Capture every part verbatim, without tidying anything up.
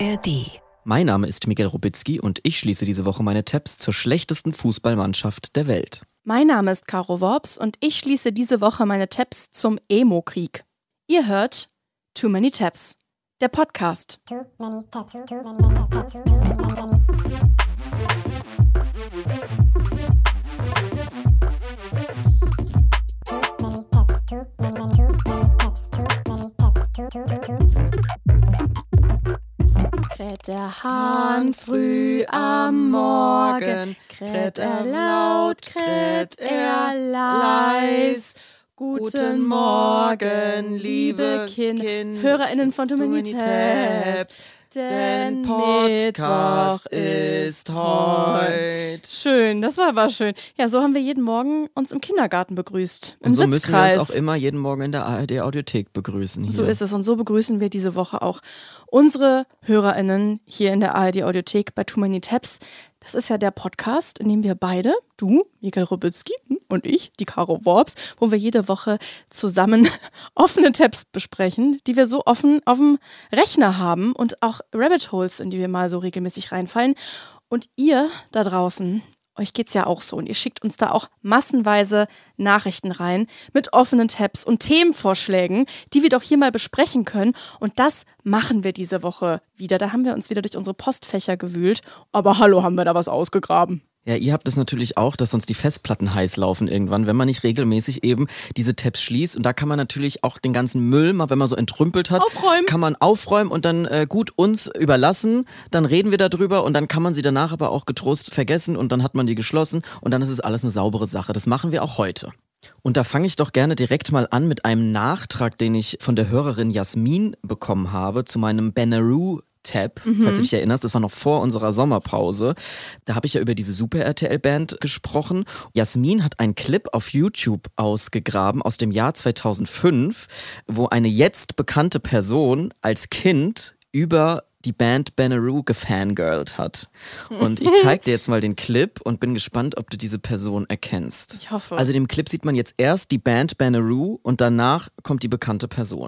R D. Mein Name ist Miguel Robitzky und ich schließe diese Woche meine Tabs zur schlechtesten Fußballmannschaft der Welt. Mein Name ist Caro Worps und ich schließe diese Woche meine Tabs zum Emo-Krieg. Ihr hört Too Many Tabs, der Podcast. Too many tabs, too many tabs, too many tabs. Kräht der Hahn früh am Morgen, kräht er laut, kräht er leis. Guten Morgen, liebe Kinder, HörerInnen von Too Many Tabs, denn Podcast ist heute. Schön, das war aber schön. Ja, so haben wir jeden Morgen uns im Kindergarten begrüßt. Im Und so müssen wir Sitzkreis. uns auch immer jeden Morgen in der A R D-Audiothek begrüßen. Hier. So ist es und so begrüßen wir diese Woche auch unsere HörerInnen hier in der A R D-Audiothek bei Too Many Tabs. Das ist ja der Podcast, in dem wir beide, du, Miguel Robitzky und ich, die Caro Worps, wo wir jede Woche zusammen offene Tabs besprechen, die wir so offen auf dem Rechner haben und auch Rabbit Holes, in die wir mal so regelmäßig reinfallen. Und ihr da draußen, euch geht's ja auch so und ihr schickt uns da auch massenweise Nachrichten rein mit offenen Tabs und Themenvorschlägen, die wir doch hier mal besprechen können. Und das machen wir diese Woche wieder. Da haben wir uns wieder durch unsere Postfächer gewühlt. Aber hallo, haben wir da was ausgegraben. Ja, ihr habt es natürlich auch, dass sonst die Festplatten heiß laufen irgendwann, wenn man nicht regelmäßig eben diese Tabs schließt. Und da kann man natürlich auch den ganzen Müll, mal wenn man so entrümpelt hat, aufräumen. kann man aufräumen und dann äh, gut uns überlassen. Dann reden wir darüber und dann kann man sie danach aber auch getrost vergessen und dann hat man die geschlossen und dann ist es alles eine saubere Sache. Das machen wir auch heute. Und da fange ich doch gerne direkt mal an mit einem Nachtrag, den ich von der Hörerin Jasmin bekommen habe zu meinem Benaroo Tab, mhm. falls du dich erinnerst, das war noch vor unserer Sommerpause. Da habe ich ja über diese Super-R T L-Band gesprochen. Jasmin hat einen Clip auf YouTube ausgegraben aus dem Jahr zweitausendfünf, wo eine jetzt bekannte Person als Kind über die Band Benaroo gefangirlt hat. Und ich zeig dir jetzt mal den Clip und bin gespannt, ob du diese Person erkennst. Ich hoffe. Also in dem Clip sieht man jetzt erst die Band Benaroo und danach kommt die bekannte Person.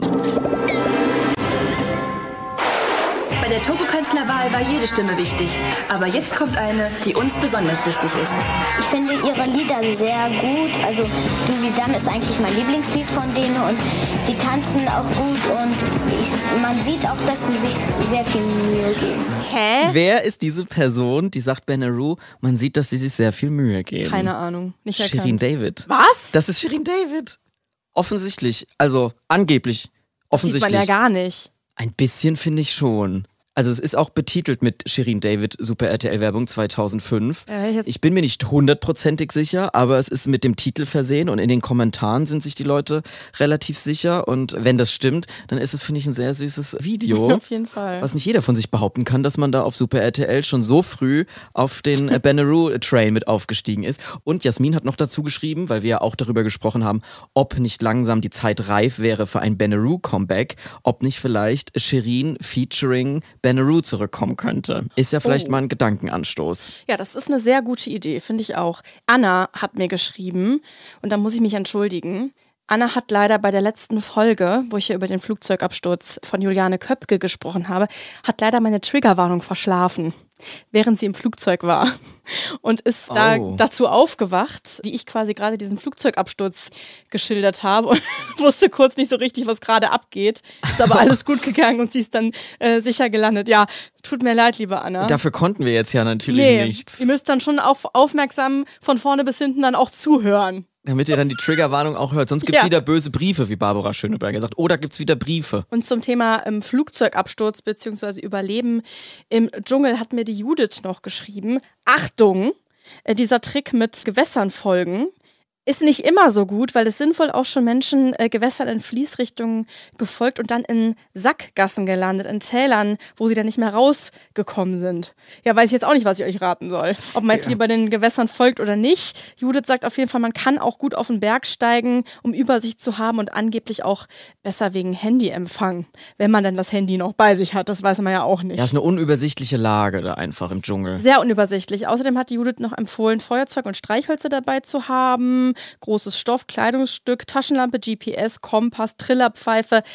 Bei der Togo-Kanzlerwahl war jede Stimme wichtig. Aber jetzt kommt eine, die uns besonders wichtig ist. Ich finde ihre Lieder sehr gut. Also Du wie Dann ist eigentlich mein Lieblingslied von denen und die tanzen auch gut und ich, man sieht auch, dass sie sich sehr viel Mühe geben. Hä? Wer ist diese Person, die sagt Benaroo, man sieht, dass sie sich sehr viel Mühe geben? Keine Ahnung, nicht erkannt. Shirin David. Was? Das ist Shirin David. Offensichtlich, also angeblich, offensichtlich. Das sieht man ja gar nicht. Ein bisschen finde ich schon. Also es ist auch betitelt mit Shirin David Super-R T L-Werbung zweitausendfünf. Ja, ich bin mir nicht hundertprozentig sicher, aber es ist mit dem Titel versehen und in den Kommentaren sind sich die Leute relativ sicher. Und wenn das stimmt, dann ist es, finde ich, ein sehr süßes Video. Auf jeden Fall. Was nicht jeder von sich behaupten kann, dass man da auf Super-R T L schon so früh auf den Benaroo-Train mit aufgestiegen ist. Und Jasmin hat noch dazu geschrieben, weil wir ja auch darüber gesprochen haben, ob nicht langsam die Zeit reif wäre für ein Benaroo-Comeback, ob nicht vielleicht Shirin featuring Benaroo zurückkommen könnte. Ist ja vielleicht oh. mal ein Gedankenanstoß. Ja, das ist eine sehr gute Idee, finde ich auch. Anna hat mir geschrieben und da muss ich mich entschuldigen. Anna hat leider bei der letzten Folge, wo ich ja über den Flugzeugabsturz von Juliane Köpke gesprochen habe, hat leider meine Triggerwarnung verschlafen, während sie im Flugzeug war. Und ist da oh. dazu aufgewacht, wie ich quasi gerade diesen Flugzeugabsturz geschildert habe und wusste kurz nicht so richtig, was gerade abgeht. Ist aber alles gut gegangen und sie ist dann äh, sicher gelandet. Ja, tut mir leid, liebe Anna. Dafür konnten wir jetzt ja natürlich nee, nichts. Ihr müsst dann schon auf, aufmerksam von vorne bis hinten dann auch zuhören. Damit ihr dann die Triggerwarnung auch hört. Sonst gibt es Ja. wieder böse Briefe, wie Barbara Schöneberger sagt. Oder gibt es wieder Briefe. Und zum Thema ähm, Flugzeugabsturz bzw. Überleben im Dschungel hat mir die Judith noch geschrieben. Achtung, äh, dieser Trick mit Gewässern folgen ist nicht immer so gut, weil es sind wohl auch schon Menschen äh, Gewässern in Fließrichtungen gefolgt und dann in Sackgassen gelandet, in Tälern, wo sie dann nicht mehr rausgekommen sind. Ja, weiß ich jetzt auch nicht, was ich euch raten soll. Ob man jetzt Ja. lieber den Gewässern folgt oder nicht. Judith sagt auf jeden Fall, man kann auch gut auf den Berg steigen, um Übersicht zu haben und angeblich auch besser wegen Handyempfang, wenn man dann das Handy noch bei sich hat. Das weiß man ja auch nicht. Ja, ist eine unübersichtliche Lage da einfach im Dschungel. Sehr unübersichtlich. Außerdem hat die Judith noch empfohlen, Feuerzeug und Streichhölzer dabei zu haben, großes Stoff, Kleidungsstück, Taschenlampe, G P S, Kompass, Trillerpfeife.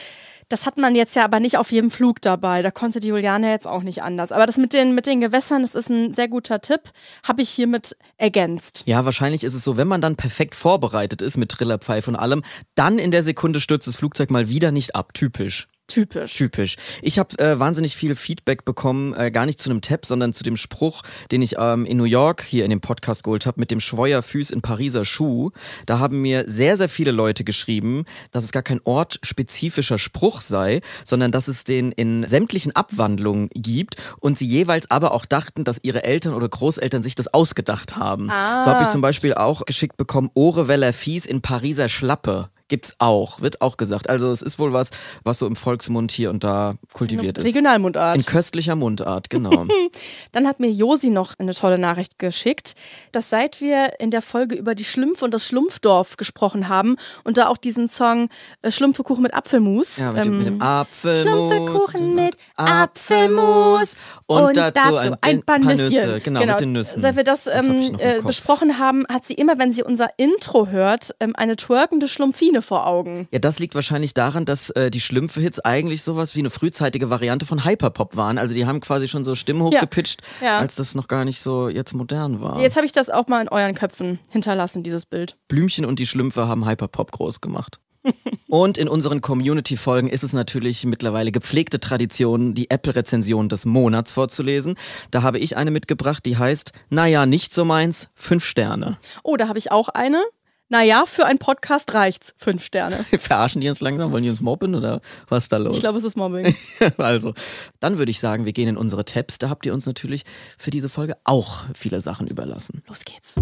Das hat man jetzt ja aber nicht auf jedem Flug dabei. Da konnte die Juliane jetzt auch nicht anders. Aber das mit den, mit den Gewässern, das ist ein sehr guter Tipp. Habe ich hiermit ergänzt. Ja, wahrscheinlich ist es so, wenn man dann perfekt vorbereitet ist mit Trillerpfeife und allem, dann in der Sekunde stürzt das Flugzeug mal wieder nicht ab. Typisch. Typisch. Typisch. Ich habe äh, wahnsinnig viel Feedback bekommen, äh, gar nicht zu einem Tab, sondern zu dem Spruch, den ich ähm, in New York hier in dem Podcast geholt habe, mit dem Schweuer Füß in Pariser Schuh. Da haben mir sehr, sehr viele Leute geschrieben, dass es gar kein ortspezifischer Spruch sei, sondern dass es den in sämtlichen Abwandlungen gibt und sie jeweils aber auch dachten, dass ihre Eltern oder Großeltern sich das ausgedacht haben. Ah. So habe ich zum Beispiel auch geschickt bekommen, Ohreweller Fies in Pariser Schlappe. Gibt's auch, wird auch gesagt. Also es ist wohl was, was so im Volksmund hier und da kultiviert ist. Regionalmundart. In köstlicher Mundart, genau. Dann hat mir Josi noch eine tolle Nachricht geschickt, dass seit wir in der Folge über die Schlümpfe und das Schlumpfdorf gesprochen haben und da auch diesen Song äh, Schlumpfekuchen mit Apfelmus. Ja, mit, ähm, dem, mit dem Apfelmus. Schlumpfekuchen mit Apfelmus. Und, Und dazu, dazu ein, ein paar paar Nüsschen. Nüsse. Genau, Genau. mit den Nüssen. Seit wir das, Das hab ähm, ich noch im äh, Kopf. besprochen haben, hat sie immer, wenn sie unser Intro hört, ähm, eine twerkende Schlumpfine vor Augen. Ja, das liegt wahrscheinlich daran, dass äh, die Schlümpfe-Hits eigentlich sowas wie eine frühzeitige Variante von Hyperpop waren. Also die haben quasi schon so Stimmen hochgepitcht, Ja. Ja. als das noch gar nicht so jetzt modern war. Jetzt habe ich das auch mal in euren Köpfen hinterlassen, dieses Bild. Blümchen und die Schlümpfe haben Hyperpop groß gemacht. Und in unseren Community-Folgen ist es natürlich mittlerweile gepflegte Tradition, die Apple-Rezension des Monats vorzulesen. Da habe ich eine mitgebracht, die heißt, naja, nicht so meins, fünf Sterne. Oh, da habe ich auch eine. Naja, für einen Podcast reicht's. Fünf Sterne. Verarschen die uns langsam? Wollen die uns mobben oder was ist da los? Ich glaube, es ist Mobbing. Also, dann würde ich sagen, wir gehen in unsere Tabs. Da habt ihr uns natürlich für diese Folge auch viele Sachen überlassen. Los geht's.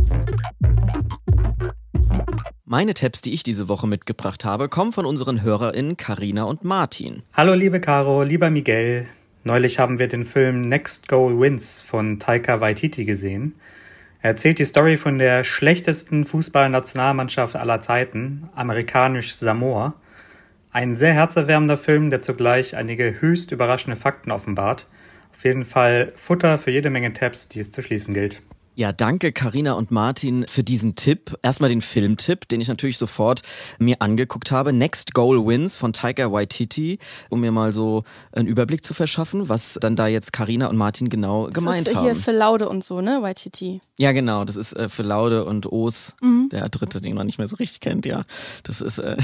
Meine Tabs, die ich diese Woche mitgebracht habe, kommen von unseren HörerInnen Carina und Martin. Hallo liebe Caro, lieber Miguel. Neulich haben wir den Film Next Goal Wins von Taika Waititi gesehen. Er erzählt die Story von der schlechtesten Fußballnationalmannschaft aller Zeiten, amerikanisch Samoa. Ein sehr herzerwärmender Film, der zugleich einige höchst überraschende Fakten offenbart. Auf jeden Fall Futter für jede Menge Tabs, die es zu schließen gilt. Ja, danke Carina und Martin für diesen Tipp. Erstmal den Filmtipp, den ich natürlich sofort mir angeguckt habe. Next Goal Wins von Taika Waititi, um mir mal so einen Überblick zu verschaffen, was dann da jetzt Carina und Martin genau gemeint das ist haben. hier für Laude und so, ne? Waititi. Ja, genau. Das ist äh, für Laude und O's, mhm. der dritte, den man nicht mehr so richtig kennt, ja. Das ist... Äh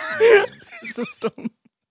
das ist dumm.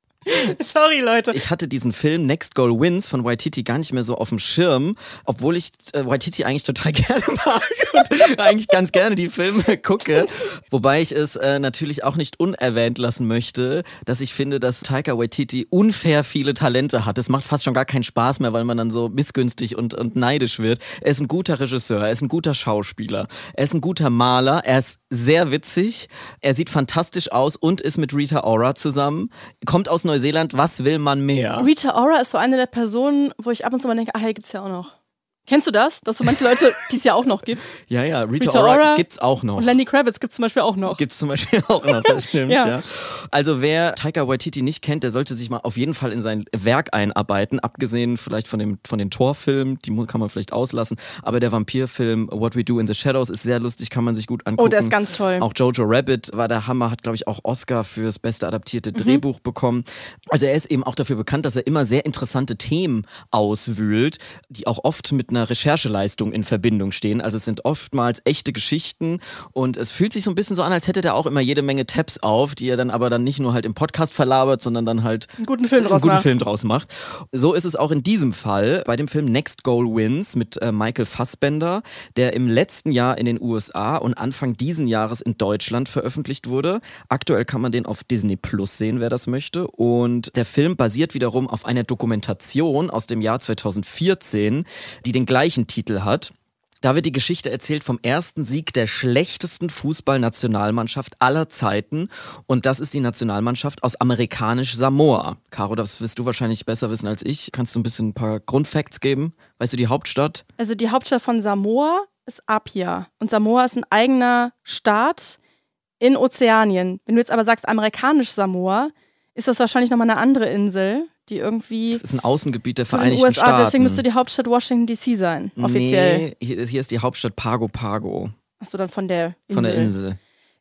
Sorry, Leute. Ich hatte diesen Film Next Goal Wins von Waititi gar nicht mehr so auf dem Schirm, obwohl ich äh, Waititi eigentlich total gerne mag und eigentlich ganz gerne die Filme gucke. Wobei ich es äh, natürlich auch nicht unerwähnt lassen möchte, dass ich finde, dass Taika Waititi unfair viele Talente hat. Es macht fast schon gar keinen Spaß mehr, weil man dann so missgünstig und, und neidisch wird. Er ist ein guter Regisseur, er ist ein guter Schauspieler, er ist ein guter Maler, er ist sehr witzig, er sieht fantastisch aus und ist mit Rita Ora zusammen, kommt aus Neuseeland, was will man mehr? Rita Ora ist so eine der Personen, wo ich ab und zu mal denke, ah, hier gibt's ja auch noch. Kennst du das? Dass so manche Leute, die es ja auch noch gibt. Ja, ja, Rita, Rita Ora, Ora gibt's auch noch. Und Lenny Kravitz gibt's zum Beispiel auch noch. Gibt's zum Beispiel auch noch, das stimmt, ja. ja. Also wer Taika Waititi nicht kennt, der sollte sich mal auf jeden Fall in sein Werk einarbeiten, abgesehen vielleicht von, dem, von den Torfilmen, die kann man vielleicht auslassen, aber der Vampirfilm What We Do in the Shadows ist sehr lustig, kann man sich gut angucken. Oh, der ist ganz toll. Auch Jojo Rabbit war der Hammer, hat glaube ich auch Oscar fürs beste adaptierte Drehbuch mhm. bekommen. Also er ist eben auch dafür bekannt, dass er immer sehr interessante Themen auswühlt, die auch oft mit einer Rechercheleistung in Verbindung stehen. Also es sind oftmals echte Geschichten und es fühlt sich so ein bisschen so an, als hätte der auch immer jede Menge Tabs auf, die er dann aber dann nicht nur halt im Podcast verlabert, sondern dann halt einen guten Film, einen draus, guten macht. Film draus macht. So ist es auch in diesem Fall bei dem Film Next Goal Wins mit äh, Michael Fassbender, der im letzten Jahr in den U S A und Anfang diesen Jahres in Deutschland veröffentlicht wurde. Aktuell kann man den auf Disney Plus sehen, wer das möchte. Und der Film basiert wiederum auf einer Dokumentation aus dem Jahr zweitausendvierzehn, die den gleichen Titel hat. Da wird die Geschichte erzählt vom ersten Sieg der schlechtesten Fußballnationalmannschaft aller Zeiten. Und das ist die Nationalmannschaft aus amerikanisch Samoa. Caro, das wirst du wahrscheinlich besser wissen als ich. Kannst du ein bisschen ein paar Grundfacts geben? Weißt du die Hauptstadt? Also die Hauptstadt von Samoa ist Apia. Und Samoa ist ein eigener Staat in Ozeanien. Wenn du jetzt aber sagst amerikanisch Samoa, ist das wahrscheinlich nochmal eine andere Insel, die irgendwie... Das ist ein Außengebiet der zu den Vereinigten U S A, Staaten. Deswegen müsste die Hauptstadt Washington D C sein, offiziell. Nee, hier ist, hier ist die Hauptstadt Pago Pago. Achso, dann von der Insel. Von der Insel.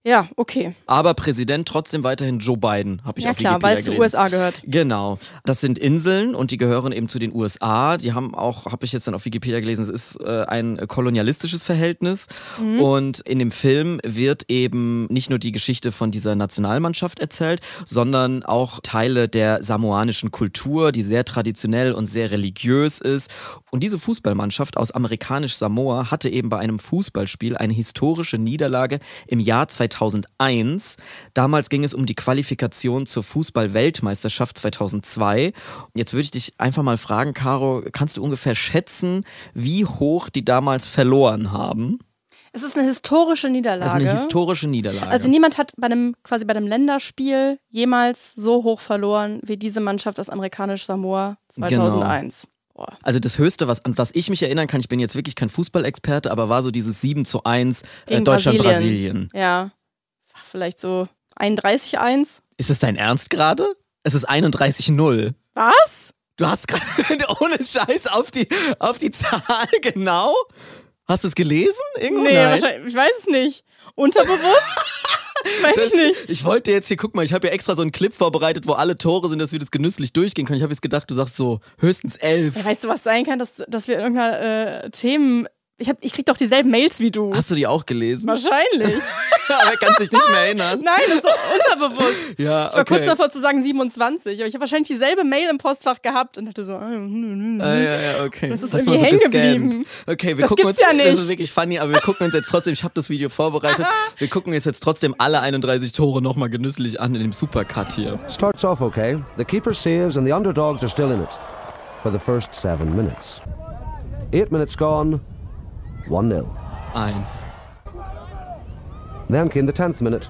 Ja, okay. Aber Präsident trotzdem weiterhin Joe Biden, habe ich ja, auf klar, Wikipedia weil es zu U S A gehört. Genau. Das sind Inseln und die gehören eben zu den U S A. Die haben auch, habe ich jetzt dann auf Wikipedia gelesen, es ist äh, ein kolonialistisches Verhältnis. Mhm. Und in dem Film wird eben nicht nur die Geschichte von dieser Nationalmannschaft erzählt, sondern auch Teile der samoanischen Kultur, die sehr traditionell und sehr religiös ist. Und diese Fußballmannschaft aus amerikanisch-Samoa hatte eben bei einem Fußballspiel eine historische Niederlage im Jahr zweitausendeins. Damals ging es um die Qualifikation zur Fußball-Weltmeisterschaft zweitausendzwei. Jetzt würde ich dich einfach mal fragen, Caro, kannst du ungefähr schätzen, wie hoch die damals verloren haben? Es ist eine historische Niederlage. Das ist eine historische Niederlage. Also niemand hat bei einem, quasi bei einem Länderspiel jemals so hoch verloren wie diese Mannschaft aus amerikanisch-Samoa zweitausendeins. Genau. Also das Höchste, was, an das ich mich erinnern kann, ich bin jetzt wirklich kein Fußballexperte, aber war so dieses sieben zu eins äh, Deutschland-Brasilien. Ja, vielleicht so einunddreißig eins. Ist es dein Ernst gerade? Es ist einunddreißig null. Was? Du hast gerade ohne Scheiß auf die, auf die Zahl genau? Hast du es gelesen? Irgendwo? Nee, Nein. wahrscheinlich, ich weiß es nicht. Unterbewusst? Weiß das, ich nicht. Ich wollte jetzt hier, guck mal, ich habe ja extra so einen Clip vorbereitet, wo alle Tore sind, dass wir das genüsslich durchgehen können. Ich habe jetzt gedacht, du sagst so höchstens elf. Ja, weißt du, was sein kann, dass, dass wir irgendeine äh, Themen... Ich, hab, ich krieg doch dieselben Mails wie du. Hast du die auch gelesen? Wahrscheinlich. Aber kannst dich nicht mehr erinnern? Nein, das ist so unterbewusst. Ja, ich war okay. kurz davor zu sagen siebenundzwanzig, aber ich habe wahrscheinlich dieselbe Mail im Postfach gehabt und dachte so, ah, ja, ja, okay. Das ist Hast irgendwie so hängen gescampt. geblieben. Okay, wir das gucken gibt's uns, ja nicht. Das ist wirklich funny, aber wir gucken uns jetzt trotzdem, ich habe das Video vorbereitet, wir gucken uns jetzt trotzdem alle einunddreißig Tore nochmal genüsslich an in dem Supercut hier. Starts off okay. The keeper saves and the underdogs are still in it for the first seven minutes. Eight minutes gone, one nil. Eins. Then came the tenth minute.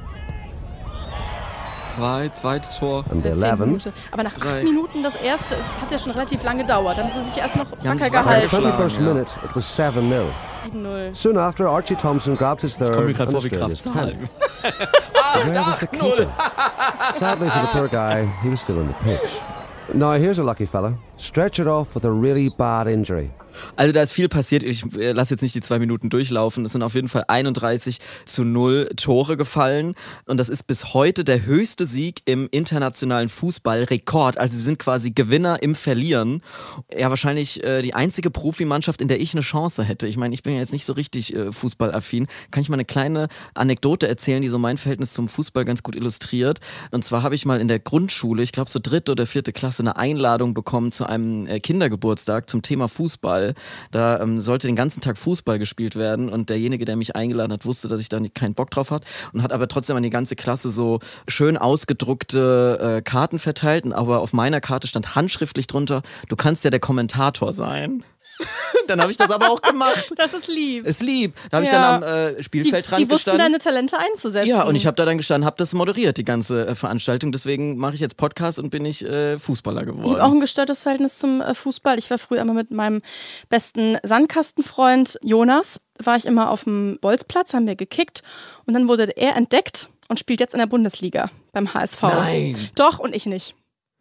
Zwei, zweite Tor. And the Zehn eleventh. Minuten. Aber nach Drei. acht Minuten das erste hat ja schon relativ lange gedauert. Dann haben sie sich erst noch Die haben wacker sich wacker gehalten. geschlagen. twenty-first ja. minute, it was seven nil. sieben null. Soon after, Archie Thompson grabbed his third Komm mir gerade and vor wie Australia's Kraftzahl. tenth. acht, Where was the acht, null. keeper? Sadly for the poor guy, he was still on the pitch. Now here's a lucky fella. Stretchered off with a really bad injury. Also da ist viel passiert, ich äh, lasse jetzt nicht die zwei Minuten durchlaufen, es sind auf jeden Fall einunddreißig zu null Tore gefallen und das ist bis heute der höchste Sieg im internationalen Fußball-Rekord, also sie sind quasi Gewinner im Verlieren. Ja, wahrscheinlich äh, die einzige Profimannschaft, in der ich eine Chance hätte. Ich meine, ich bin ja jetzt nicht so richtig äh, fußballaffin. Kann ich mal eine kleine Anekdote erzählen, die so mein Verhältnis zum Fußball ganz gut illustriert? Und zwar habe ich mal in der Grundschule, ich glaube so dritte oder vierte Klasse, eine Einladung bekommen zu einem äh, Kindergeburtstag zum Thema Fußball. Da ähm, sollte den ganzen Tag Fußball gespielt werden und derjenige, der mich eingeladen hat, wusste, dass ich da nicht, keinen Bock drauf hatte und hat aber trotzdem an die ganze Klasse so schön ausgedruckte äh, Karten verteilt. Und aber auf meiner Karte stand handschriftlich drunter, du kannst ja der Kommentator sein. Dann habe ich das aber auch gemacht. Das ist lieb. Ist lieb. Da habe Ja. ich dann am äh, Spielfeldrand Die, die wussten gestanden. deine Talente einzusetzen. Ja, und ich habe da dann gestanden, habe das moderiert, die ganze äh, Veranstaltung. Deswegen mache ich jetzt Podcast und bin ich äh, Fußballer geworden. Ich habe auch ein gestörtes Verhältnis zum äh, Fußball. Ich war früher immer mit meinem besten Sandkastenfreund Jonas, war ich immer auf dem Bolzplatz, haben wir gekickt und dann wurde er entdeckt und spielt jetzt in der Bundesliga beim H S V. Nein. Doch, und ich nicht.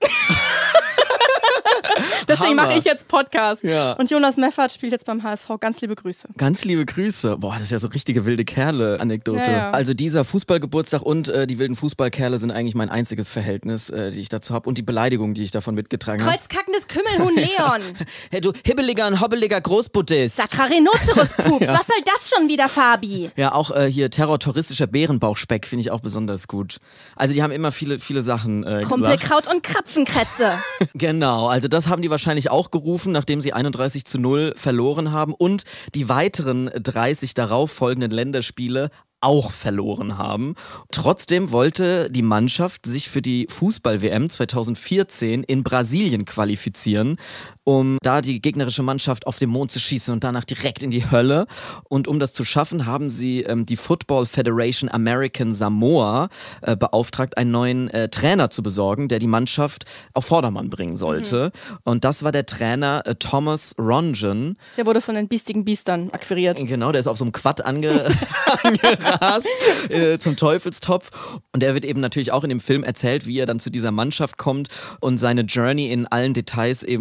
Deswegen Hammer. mache ich jetzt Podcast. Ja. Und Jonas Meffert spielt jetzt beim H S V. Ganz liebe Grüße. Ganz liebe Grüße. Boah, das ist ja so richtige wilde Kerle-Anekdote. Ja, ja. Also dieser Fußballgeburtstag und äh, die wilden Fußballkerle sind eigentlich mein einziges Verhältnis, äh, die ich dazu habe und die Beleidigung, die ich davon mitgetragen habe. Kreuzkackendes Kümmelhuhn Leon. Hey du hibbeliger und hobbeliger Großbuddhist. Saccharinoceros-Pups. Was soll das schon wieder, Fabi? Ja, auch äh, hier terrortouristischer Bärenbauchspeck finde ich auch besonders gut. Also die haben immer viele, viele Sachen äh, gesagt. Krumpelkraut und Krapfenkrätze. Genau, also das haben die wahrscheinlich auch gerufen, nachdem sie einunddreißig zu null verloren haben und die weiteren dreißig darauf folgenden Länderspiele auch verloren haben. Trotzdem wollte die Mannschaft sich für die Fußball-W M zweitausendvierzehn in Brasilien qualifizieren, um da die gegnerische Mannschaft auf den Mond zu schießen und danach direkt in die Hölle. Und um das zu schaffen, haben sie ähm, die Football Federation American Samoa äh, beauftragt, einen neuen äh, Trainer zu besorgen, der die Mannschaft auf Vordermann bringen sollte. Mhm. Und das war der Trainer äh, Thomas Rongen. Der wurde von den biestigen Biestern akquiriert. Genau, der ist auf so einem Quad ange angerast äh, zum Teufelstopf. Und er wird eben natürlich auch in dem Film erzählt, wie er dann zu dieser Mannschaft kommt und seine Journey in allen Details eben da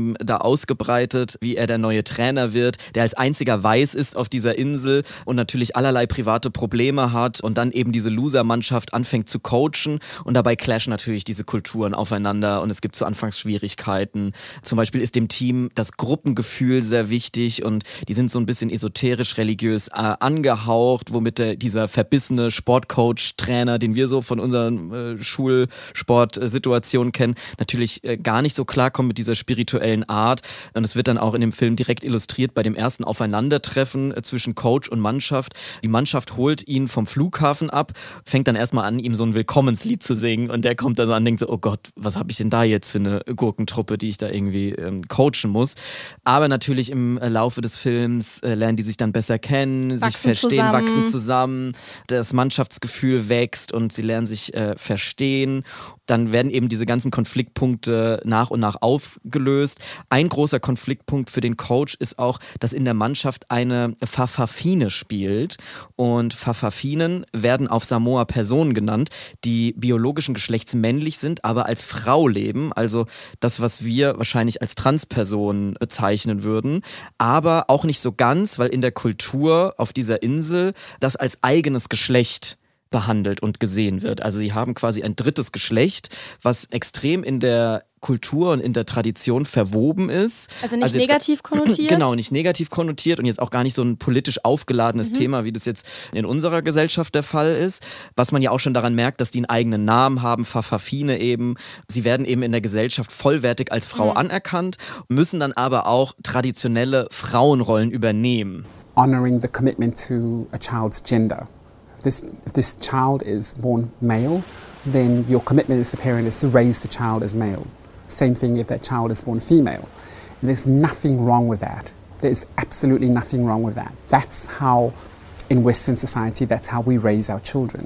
ausgebreitet, wie er der neue Trainer wird, der als einziger weiß ist auf dieser Insel und natürlich allerlei private Probleme hat und dann eben diese Loser-Mannschaft anfängt zu coachen und dabei clashen natürlich diese Kulturen aufeinander und es gibt so Anfangsschwierigkeiten. Zum Beispiel ist dem Team das Gruppengefühl sehr wichtig und die sind so ein bisschen esoterisch-religiös äh, angehaucht, womit der, dieser verbissene Sportcoach-Trainer, den wir so von unseren äh, Schulsportsituationen kennen, natürlich äh, gar nicht so klarkommt mit dieser spirituellen Art. Und es wird dann auch in dem Film direkt illustriert bei dem ersten Aufeinandertreffen äh, zwischen Coach und Mannschaft. Die Mannschaft holt ihn vom Flughafen ab, fängt dann erstmal an, ihm so ein Willkommenslied zu singen und der kommt dann so an und denkt so, oh Gott, was habe ich denn da jetzt für eine Gurkentruppe, die ich da irgendwie ähm, coachen muss. Aber natürlich im äh, Laufe des Films äh, lernen die sich dann besser kennen, wachsen sich verstehen, zusammen. wachsen zusammen, das Mannschaftsgefühl wächst und sie lernen sich äh, verstehen. Dann werden eben diese ganzen Konfliktpunkte nach und nach aufgelöst. Ein großer Konfliktpunkt für den Coach ist auch, dass in der Mannschaft eine Fa'afafine spielt. Und Fa'afafinen werden auf Samoa Personen genannt, die biologischen Geschlechts männlich sind, aber als Frau leben. Also das, was wir wahrscheinlich als Transpersonen bezeichnen würden. Aber auch nicht so ganz, weil in der Kultur auf dieser Insel das als eigenes Geschlecht behandelt und gesehen wird. Also sie haben quasi ein drittes Geschlecht, was extrem in der Kultur und in der Tradition verwoben ist. Also nicht also jetzt, negativ konnotiert? Genau, nicht negativ konnotiert und jetzt auch gar nicht so ein politisch aufgeladenes Mhm. Thema, wie das jetzt in unserer Gesellschaft der Fall ist. Was man ja auch schon daran merkt, dass die einen eigenen Namen haben, Fa'afafine eben. Sie werden eben in der Gesellschaft vollwertig als Frau Mhm. anerkannt, müssen dann aber auch traditionelle Frauenrollen übernehmen. Honoring the commitment to a child's gender. If this, if this child is born male, then your commitment as a parent is to raise the child as male. Same thing if that child is born female. And there's nothing wrong with that. There's absolutely nothing wrong with that. That's how, in Western society, that's how we raise our children.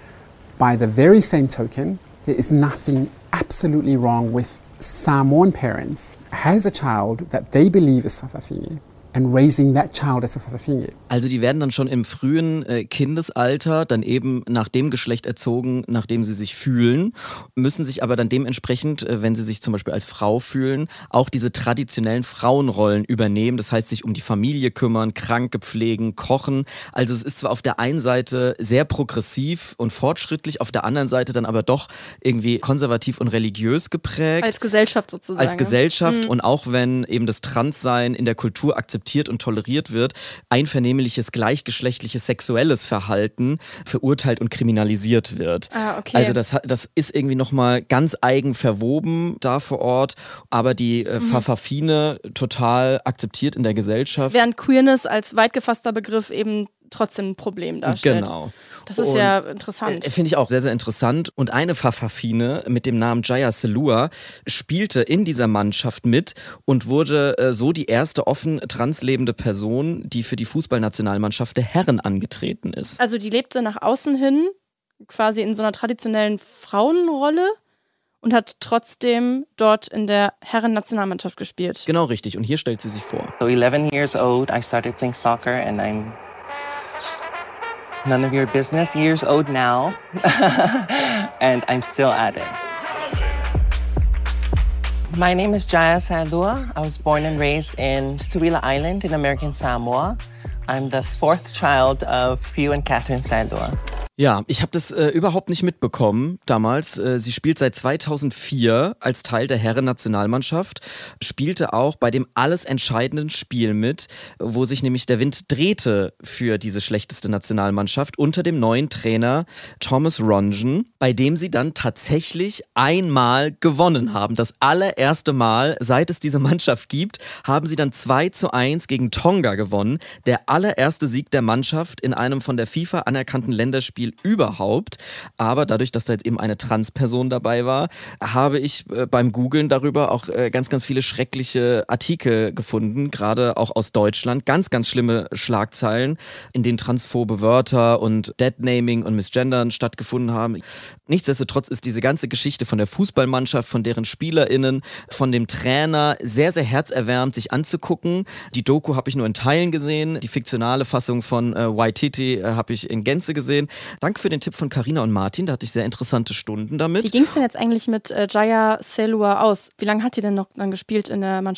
By the very same token, there is nothing absolutely wrong with Samoan parents has a child that they believe is Fa'afafine and raising that child as a Fa'afafine. Also die werden dann schon im frühen äh, Kindesalter dann eben nach dem Geschlecht erzogen, nach dem sie sich fühlen, müssen sich aber dann dementsprechend, äh, wenn sie sich zum Beispiel als Frau fühlen, auch diese traditionellen Frauenrollen übernehmen. Das heißt, sich um die Familie kümmern, Kranke pflegen, kochen. Also es ist zwar auf der einen Seite sehr progressiv und fortschrittlich, auf der anderen Seite dann aber doch irgendwie konservativ und religiös geprägt. Als Gesellschaft sozusagen. Als Gesellschaft Mhm. und auch wenn eben das Transsein in der Kultur akzeptiert und toleriert wird, einvernehmliches gleichgeschlechtliches sexuelles Verhalten verurteilt und kriminalisiert wird. Ah, okay. Also das, das ist irgendwie nochmal ganz eigen verwoben da vor Ort, aber die äh, Mhm. Fa'afafine total akzeptiert in der Gesellschaft. Während Queerness als weit gefasster Begriff eben trotzdem ein Problem darstellt. Genau. Das ist Und, ja interessant. äh, Finde ich auch sehr, sehr interessant. Und eine Fa'afafine mit dem Namen Jaya Selua spielte in dieser Mannschaft mit und wurde äh, so die erste offen translebende Person, die für die Fußballnationalmannschaft der Herren angetreten ist. Also die lebte nach außen hin quasi in so einer traditionellen Frauenrolle und hat trotzdem dort in der Herren-Nationalmannschaft gespielt. Genau richtig. Und hier stellt sie sich vor. So eleven years old, I started playing soccer and I'm none of your business years old now. And I'm still at it. My name is Jaya Salua. I was born and raised in Tutuila Island in American Samoa. I'm the fourth child of Fiu and Catherine Salua. Ja, ich habe das äh, überhaupt nicht mitbekommen damals. Äh, sie spielt seit zweitausendvier als Teil der Herren-Nationalmannschaft, spielte auch bei dem alles entscheidenden Spiel mit, wo sich nämlich der Wind drehte für diese schlechteste Nationalmannschaft unter dem neuen Trainer Thomas Rongen, bei dem sie dann tatsächlich einmal gewonnen haben. Das allererste Mal, seit es diese Mannschaft gibt, haben sie dann zwei zu eins gegen Tonga gewonnen. Der allererste Sieg der Mannschaft in einem von der FIFA anerkannten Länderspiel überhaupt. Aber dadurch, dass da jetzt eben eine Transperson dabei war, habe ich äh, beim Googlen darüber auch äh, ganz, ganz viele schreckliche Artikel gefunden, gerade auch aus Deutschland. Ganz, ganz schlimme Schlagzeilen, in denen transphobe Wörter und Deadnaming und Misgendern stattgefunden haben. Nichtsdestotrotz ist diese ganze Geschichte von der Fußballmannschaft, von deren SpielerInnen, von dem Trainer sehr, sehr herzerwärmend sich anzugucken. Die Doku habe ich nur in Teilen gesehen. Die fiktionale Fassung von äh, Waititi äh, habe ich in Gänze gesehen. Danke für den Tipp von Carina und Martin, da hatte ich sehr interessante Stunden damit. Wie ging es denn jetzt eigentlich mit äh, Jaya Selua aus? Wie lange hat die denn noch dann gespielt in der Mannschaft?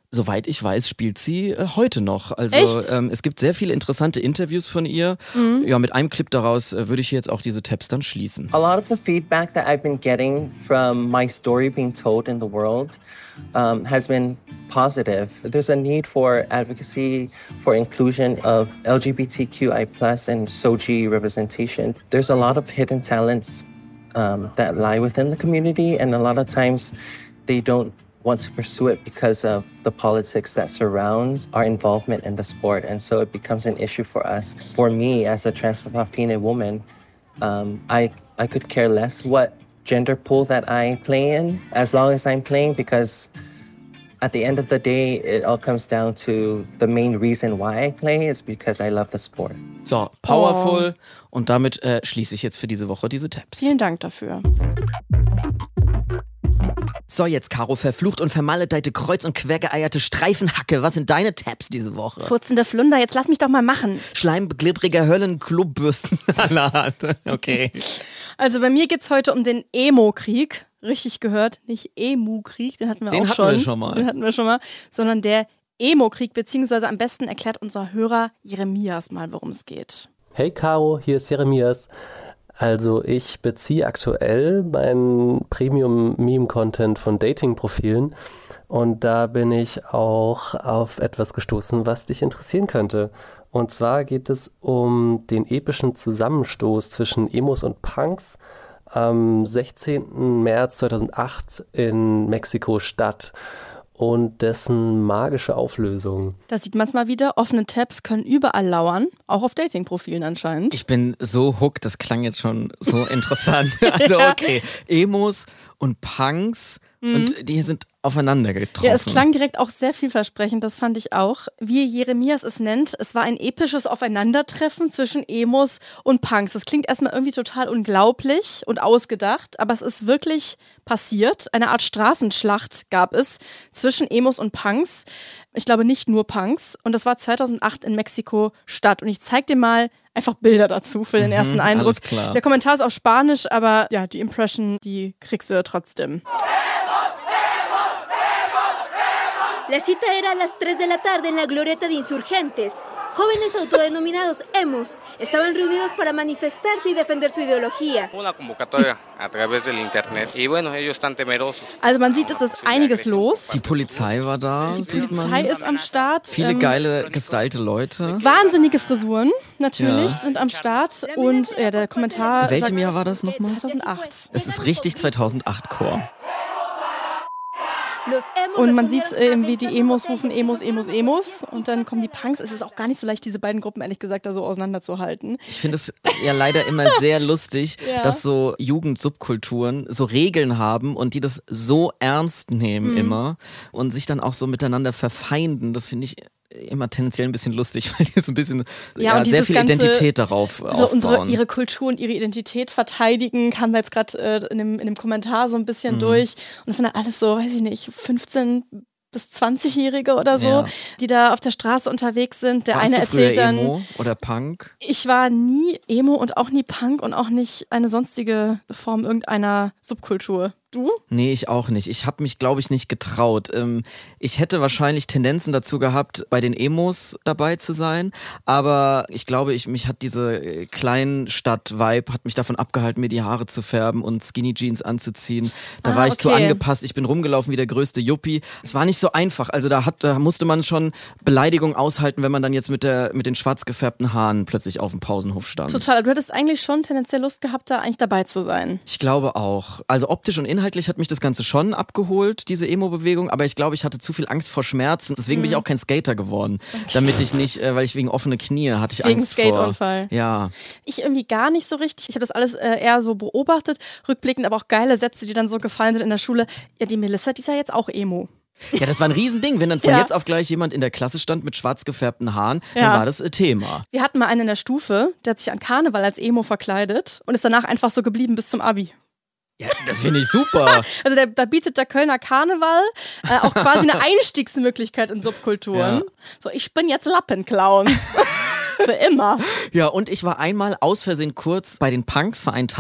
soweit ich weiß, spielt sie äh, heute noch. Also ähm, es gibt sehr viele interessante Interviews von ihr. Mhm. Ja, mit einem Clip daraus äh, würde ich jetzt auch diese Tabs dann schließen. A lot of the feedback that I've been getting from my story being told in the world um, has been positive. There's a need for advocacy, for inclusion of L G B T Q I plus and S O G I representation. There's a lot of hidden talents um, that lie within the community, and a lot of times they don't want to pursue it because of the politics that surrounds our involvement in the sport. And so it becomes an issue for us. For me, as a trans-Filipina woman, um, I, I could care less what gender pool that I play in, as long as I'm playing, because at the end of the day, it all comes down to the main reason why I play is because I love the sport. So, powerful. Oh. Und damit äh, schließe ich jetzt für diese Woche diese Tabs. Vielen Dank dafür. So, jetzt, Caro, verflucht und vermaledeite, kreuz- und quergeeierte Streifenhacke. Was sind deine Tabs diese Woche? Furzende Flunder, jetzt lass mich doch mal machen. Schleimglibbriger Höllen-Klobürstensalat. Okay. Also bei mir geht's heute um den Emo-Krieg. Richtig gehört, nicht Emu-Krieg, den hatten wir den auch hatten schon. Wir schon mal. Den hatten wir schon mal. Sondern der Emo-Krieg, beziehungsweise am besten erklärt unser Hörer Jeremias mal, worum es geht. Hey Caro, hier ist Jeremias. Also ich beziehe aktuell meinen Premium-Meme-Content von Dating-Profilen und da bin ich auch auf etwas gestoßen, was dich interessieren könnte. Und zwar geht es um den epischen Zusammenstoß zwischen Emos und Punks am sechzehnten März zweitausendacht in Mexiko-Stadt und dessen magische Auflösung. Da sieht man es mal wieder, offene Tabs können überall lauern, auch auf Dating-Profilen anscheinend. Ich bin so hooked, das klang jetzt schon so interessant. Also okay, Emos und Punks mhm. und die sind aufeinander getroffen. Ja, es klang direkt auch sehr vielversprechend, das fand ich auch. Wie Jeremias es nennt, es war ein episches Aufeinandertreffen zwischen Emos und Punks. Das klingt erstmal irgendwie total unglaublich und ausgedacht, aber es ist wirklich passiert. Eine Art Straßenschlacht gab es zwischen Emos und Punks. Ich glaube nicht nur Punks. Und das war zweitausendacht in Mexiko-Stadt. Und ich zeig dir mal einfach Bilder dazu für den ersten mhm, Eindruck. Alles klar. Der Kommentar ist auf Spanisch, aber ja, die Impression, die kriegst du trotzdem. La cita era a las tres de la tarde en la glorieta de Insurgentes. Jóvenes autodenominados emos estaban reunidos para manifestarse y defender su ideología. Una convocatoria a través del internet y bueno, ellos están temerosos. Also man sieht, es ist einiges los. Die Polizei war da. Die Polizei ist am Start. Viele geile, gestylte Leute. Wahnsinnige Frisuren, natürlich, ja. sind am Start. Und ja, der Kommentar In welchem sagt, Jahr war das nochmal? zweitausendacht. Es ist richtig zweitausendacht-Core. Und man sieht irgendwie, die Emos rufen Emos, Emos, Emos und dann kommen die Punks. Es ist auch gar nicht so leicht, diese beiden Gruppen ehrlich gesagt da so auseinanderzuhalten. Ich finde es ja leider immer sehr lustig, ja. dass so Jugendsubkulturen so Regeln haben und die das so ernst nehmen mhm. immer und sich dann auch so miteinander verfeinden. Das finde ich immer tendenziell ein bisschen lustig, weil die so ein bisschen ja, ja, sehr viel ganze, Identität darauf so aufbauen. Unsere, ihre Kultur und ihre Identität verteidigen, kam jetzt gerade äh, in, dem, in dem Kommentar so ein bisschen mhm. durch. Und das sind dann alles so, weiß ich nicht, fünfzehn bis zwanzigjährige oder so, ja. die da auf der Straße unterwegs sind. Der Warst eine du erzählt früher dann. Emo oder Punk? Ich war nie Emo und auch nie Punk und auch nicht eine sonstige Form irgendeiner Subkultur. Du? Nee, ich auch nicht. Ich habe mich, glaube ich, nicht getraut. Ähm, ich hätte wahrscheinlich Tendenzen dazu gehabt, bei den Emos dabei zu sein, aber ich glaube, ich, mich hat diese Kleinstadt-Vibe, hat mich davon abgehalten, mir die Haare zu färben und Skinny Jeans anzuziehen. Da ah, war ich okay. zu angepasst. Ich bin rumgelaufen wie der größte Yuppie. Es war nicht so einfach. Also da, hat, da musste man schon Beleidigung aushalten, wenn man dann jetzt mit, der, mit den schwarz gefärbten Haaren plötzlich auf dem Pausenhof stand. Total. Du hättest eigentlich schon tendenziell Lust gehabt, da eigentlich dabei zu sein. Ich glaube auch. Also optisch und inhaltlich Inhaltlich hat mich das Ganze schon abgeholt, diese Emo-Bewegung, aber ich glaube, ich hatte zu viel Angst vor Schmerzen. Deswegen mhm. bin ich auch kein Skater geworden. Okay. Damit ich nicht, äh, weil ich wegen offene Knie hatte ich wegen Angst Skate-Unfall. vor. Ja. Ich irgendwie gar nicht so richtig. Ich habe das alles äh, eher so beobachtet, rückblickend, aber auch geile Sätze, die dann so gefallen sind in der Schule. Ja, die Melissa, die ist ja jetzt auch Emo. Ja, das war ein Riesending. Wenn dann von ja. jetzt auf gleich jemand in der Klasse stand mit schwarz gefärbten Haaren, ja. dann war das äh, Thema. Wir hatten mal einen in der Stufe, der hat sich an Karneval als Emo verkleidet und ist danach einfach so geblieben bis zum Abi. Ja, das finde ich super. Also der, da bietet der Kölner Karneval äh, auch quasi eine Einstiegsmöglichkeit in Subkulturen. Ja. So, ich bin jetzt Lappenclown. Für immer. Ja, und ich war einmal aus Versehen kurz bei den Punks für einen Tag.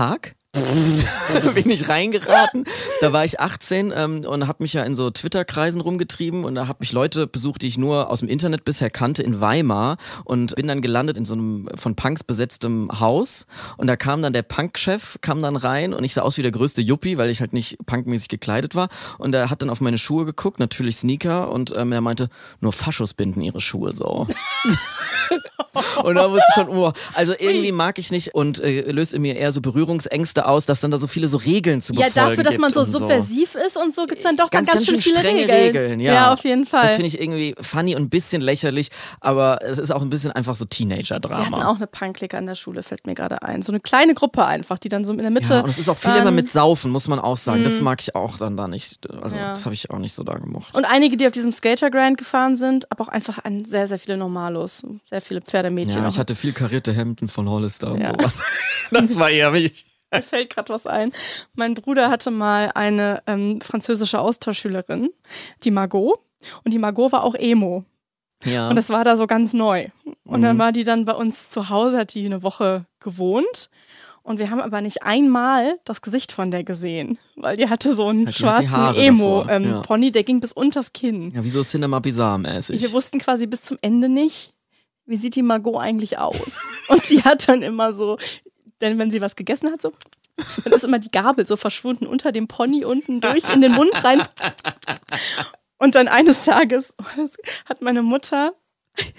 bin ich reingeraten. Da war ich achtzehn ähm, und habe mich ja in so Twitter-Kreisen rumgetrieben und da habe ich Leute besucht, die ich nur aus dem Internet bisher kannte, in Weimar und bin dann gelandet in so einem von Punks besetztem Haus und da kam dann der Punk-Chef, kam dann rein und ich sah aus wie der größte Yuppie, weil ich halt nicht punkmäßig gekleidet war und er hat dann auf meine Schuhe geguckt, natürlich Sneaker und ähm, er meinte, nur Faschos binden ihre Schuhe so. Und da wusste ich schon, oh, also irgendwie mag ich nicht und äh, löst in mir eher so Berührungsängste aus, dass dann da so viele so Regeln zu befolgen Ja, dafür, dass man so gibt und subversiv ist und so, gibt es dann doch ganz, dann ganz, ganz schön viele strenge Regeln. Regeln ja. ja, auf jeden Fall. Das finde ich irgendwie funny und ein bisschen lächerlich, aber es ist auch ein bisschen einfach so Teenager-Drama. Wir hatten auch eine Punk-Clique an der Schule, fällt mir gerade ein. So eine kleine Gruppe einfach, die dann so in der Mitte. Ja, und es ist auch viel waren. immer mit Saufen, muss man auch sagen. Mhm. Das mag ich auch dann da nicht. Also Ja. das habe ich auch nicht so da gemocht. Und einige, die auf diesem Skater-Grind gefahren sind, aber auch einfach ein, sehr, sehr viele Normalos. Sehr viele Pferdemädchen. Ja, auch. ich hatte viel karierte Hemden von Hollister und Ja. sowas. Das war eher mich. Mir fällt gerade was ein. Mein Bruder hatte mal eine ähm, französische Austauschschülerin, die Margot. Und die Margot war auch Emo. Ja. Und das war da so ganz neu. Und Mhm. dann war die dann bei uns zu Hause, hat die eine Woche gewohnt. Und wir haben aber nicht einmal das Gesicht von der gesehen. Weil die hatte so einen Ja, die hat die schwarzen Haare davor, ja. Emo-Pony, der ging bis unters Kinn. Ja, wie so Cinema Bizarre-mäßig. Wir wussten quasi bis zum Ende nicht, wie sieht die Margot eigentlich aus. Und die hat dann immer so, denn wenn sie was gegessen hat, so, dann ist immer die Gabel so verschwunden unter dem Pony unten durch in den Mund rein. Und dann eines Tages hat meine Mutter nicht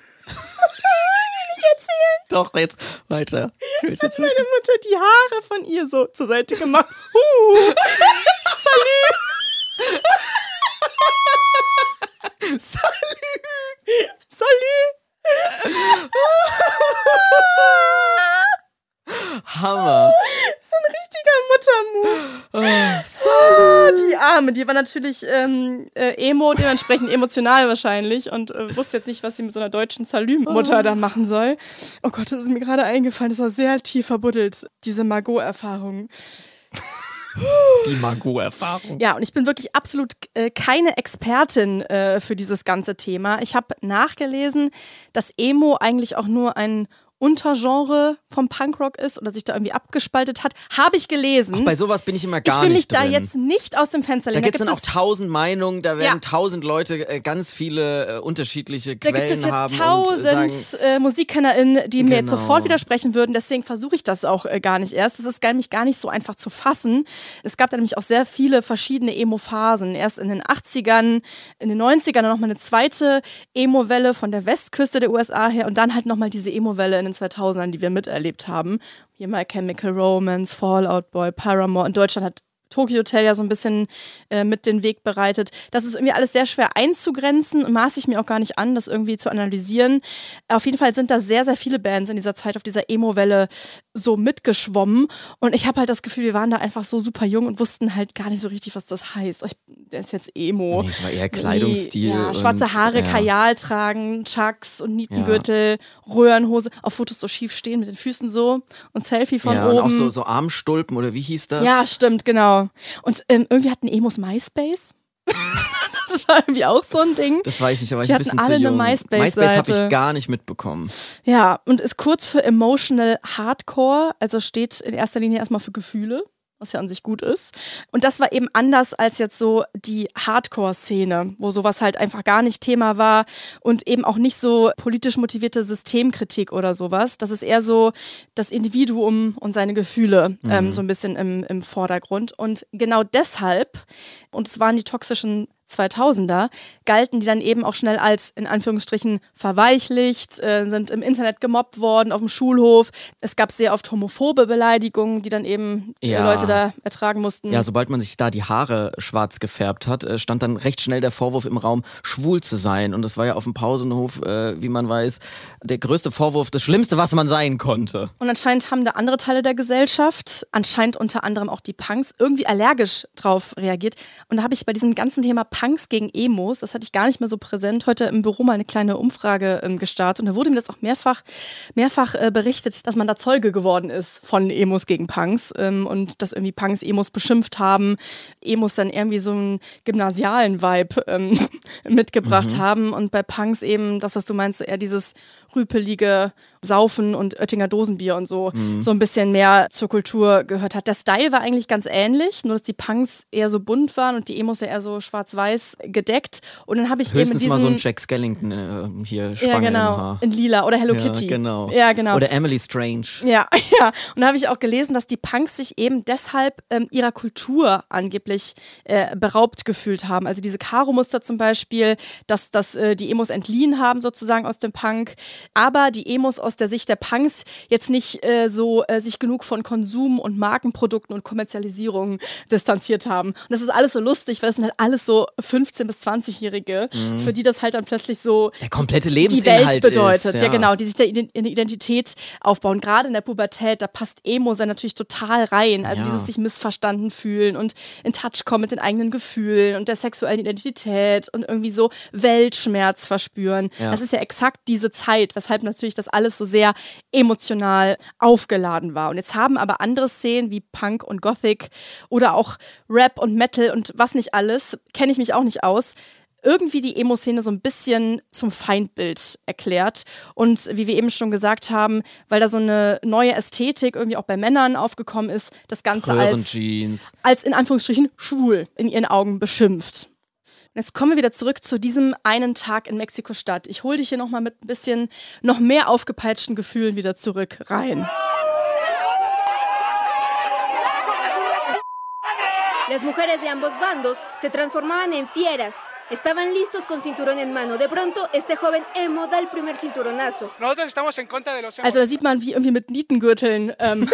erzählen. Doch, jetzt weiter. Ich will Hat jetzt meine wissen. Mutter die Haare von ihr so zur Seite gemacht. Uh, salut. Salut. Salut. Hammer. So ein richtiger Muttermove. Oh, Ah, die Arme, die war natürlich ähm, äh, emo, dementsprechend emotional wahrscheinlich und äh, wusste jetzt nicht, was sie mit so einer deutschen Salü-Mutter da machen soll. Oh Gott, das ist mir gerade eingefallen, das war sehr tief verbuddelt, diese Margot-Erfahrung. Die Margot-Erfahrung. Ja, und ich bin wirklich absolut äh, keine Expertin äh, für dieses ganze Thema. Ich habe nachgelesen, dass Emo eigentlich auch nur ein Untergenre vom Punkrock ist oder sich da irgendwie abgespaltet hat. Habe ich gelesen. Ach, bei sowas bin ich immer gar ich will mich nicht da drin. jetzt nicht aus dem Fenster Da lehnen. gibt es dann Da auch tausend Meinungen, da werden Ja. tausend Leute äh, ganz viele äh, unterschiedliche Da Quellen gibt es jetzt haben und tausend sagen, äh, MusikerInnen, die mir jetzt Genau. sofort widersprechen würden. Deswegen versuche ich das auch äh, gar nicht erst. Das ist nämlich gar nicht so einfach zu fassen. Es gab da nämlich auch sehr viele verschiedene Emo-Phasen. Erst in den achtzigern, in den neunzigern dann nochmal eine zweite Emo-Welle von der Westküste der U S A her und dann halt nochmal diese Emo-Welle in den zweitausendern, die wir miterlebt haben. Hier mal Chemical Romance, Fall Out Boy, Paramore. In Deutschland hat Tokyo Hotel ja so ein bisschen äh, mit den Weg bereitet. Das ist irgendwie alles sehr schwer einzugrenzen und maße ich mir auch gar nicht an, das irgendwie zu analysieren. Auf jeden Fall sind da sehr, sehr viele Bands in dieser Zeit auf dieser Emo-Welle so mitgeschwommen und ich habe halt das Gefühl, wir waren da einfach so super jung und wussten halt gar nicht so richtig, was das heißt. Ich, der ist jetzt Emo. nee, es war eher Kleidungsstil. Nee, ja, und, schwarze Haare, ja. Kajal tragen, Chucks und Nietengürtel, Röhrenhose, auf Fotos so schief stehen mit den Füßen so und Selfie von ja, oben. und auch so, so Armstulpen oder wie hieß das? Ja, stimmt, genau. Und ähm, irgendwie hatten Emos MySpace. Das war irgendwie auch so ein Ding. Das weiß ich nicht, aber ich Die ein hatten bisschen alle zu eine jung. MySpace-Seite. MySpace habe ich gar nicht mitbekommen. Ja, und ist kurz für Emotional Hardcore, also steht in erster Linie erstmal für Gefühle, was ja an sich gut ist. Und das war eben anders als jetzt so die Hardcore-Szene, wo sowas halt einfach gar nicht Thema war und eben auch nicht so politisch motivierte Systemkritik oder sowas. Das ist eher so das Individuum und seine Gefühle Mhm. ähm, so ein bisschen im, im Vordergrund. Und genau deshalb, und es waren die toxischen zweitausender, galten die dann eben auch schnell als, in Anführungsstrichen, verweichlicht, äh, sind im Internet gemobbt worden, auf dem Schulhof. Es gab sehr oft homophobe Beleidigungen, die dann eben die Ja. Leute da ertragen mussten. Ja, sobald man sich da die Haare schwarz gefärbt hat, äh, stand dann recht schnell der Vorwurf im Raum, schwul zu sein. Und das war ja auf dem Pausenhof, äh, wie man weiß, der größte Vorwurf, das Schlimmste, was man sein konnte. Und anscheinend haben da andere Teile der Gesellschaft, anscheinend unter anderem auch die Punks, irgendwie allergisch drauf reagiert. Und da habe ich bei diesem ganzen Thema Punks gegen Emos, das hatte ich gar nicht mehr so präsent, heute im Büro mal eine kleine Umfrage ähm, gestartet und da wurde mir das auch mehrfach, mehrfach äh, berichtet, dass man da Zeuge geworden ist von Emos gegen Punks ähm, und dass irgendwie Punks Emos beschimpft haben, Emos dann irgendwie so einen gymnasialen Vibe ähm, mitgebracht mhm. haben und bei Punks eben das, was du meinst, eher dieses rüpelige Saufen und Oettinger Dosenbier und so, mhm. so ein bisschen mehr zur Kultur gehört hat. Der Style war eigentlich ganz ähnlich, nur dass die Punks eher so bunt waren und die Emos ja eher so schwarz-weiß gedeckt. Und dann habe ich Höchstens eben diesen... mal so ein Jack Skellington äh, hier, Spange ja, genau, im Haar. in lila oder Hello ja, Kitty. Genau. Ja, genau. Oder Emily Strange. Ja, ja. Und da habe ich auch gelesen, dass die Punks sich eben deshalb ähm, ihrer Kultur angeblich äh, beraubt gefühlt haben. Also diese Karo-Muster zum Beispiel, dass, dass äh, die Emos entliehen haben sozusagen aus dem Punk. Aber die Emos aus der Sicht der Punks jetzt nicht äh, so äh, sich genug von Konsum und Markenprodukten und Kommerzialisierung distanziert haben. Und das ist alles so lustig, weil das sind halt alles so fünfzehn- bis zwanzig-Jährige, mhm. für die das halt dann plötzlich so der komplette die Lebensinhalt Welt bedeutet. ist, ja. ja, genau, die sich da eine Identität aufbauen. Gerade in der Pubertät, da passt Emo sein natürlich total rein. Also ja. dieses sich missverstanden fühlen und in Touch kommen mit den eigenen Gefühlen und der sexuellen Identität und irgendwie so Weltschmerz verspüren. Ja. Das ist ja exakt diese Zeit, weshalb natürlich das alles so sehr emotional aufgeladen war. Und jetzt haben aber andere Szenen wie Punk und Gothic oder auch Rap und Metal und was nicht alles, kenne ich mich auch nicht aus, irgendwie die Emo-Szene so ein bisschen zum Feindbild erklärt. Und wie wir eben schon gesagt haben, weil da so eine neue Ästhetik irgendwie auch bei Männern aufgekommen ist, das Ganze als, als in Anführungsstrichen schwul in ihren Augen beschimpft. Und jetzt kommen wir wieder zurück zu diesem einen Tag in Mexiko-Stadt. Ich hole dich hier nochmal mit ein bisschen noch mehr aufgepeitschten Gefühlen wieder zurück rein. Las mujeres de ambos bandos se transformaban en fieras. Estaban listos con cinturón en mano. De pronto, este joven emo da el primer cinturonazo. Also da sieht man, wie irgendwie mit Nietengürteln ähm,